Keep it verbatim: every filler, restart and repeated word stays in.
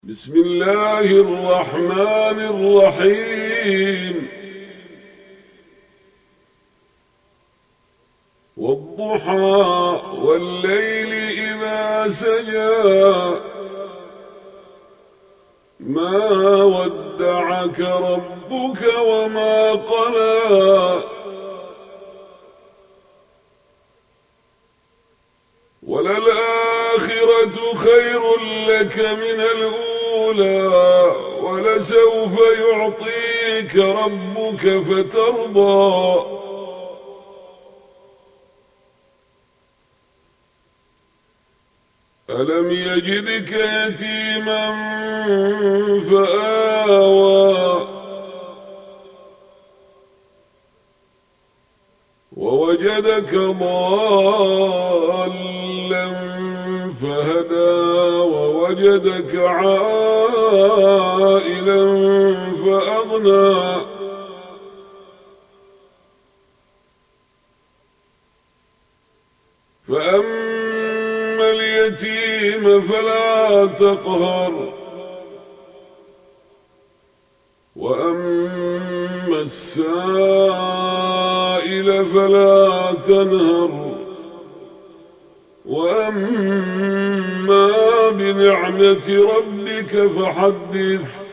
بسم الله الرحمن الرحيم والضحى والليل إذا سجى ما ودعك ربك وما قلى وللآخرة خير لك من الأولى ولسوف يعطيك ربك فترضى ألم يجدك يتيما فآوى ووجدك ضالا فهدى ووجدك عائلا فأغنى فأما اليتيم فلا تقهر وأما السائل فلا تنهر وأما بنعمة ربك فحدث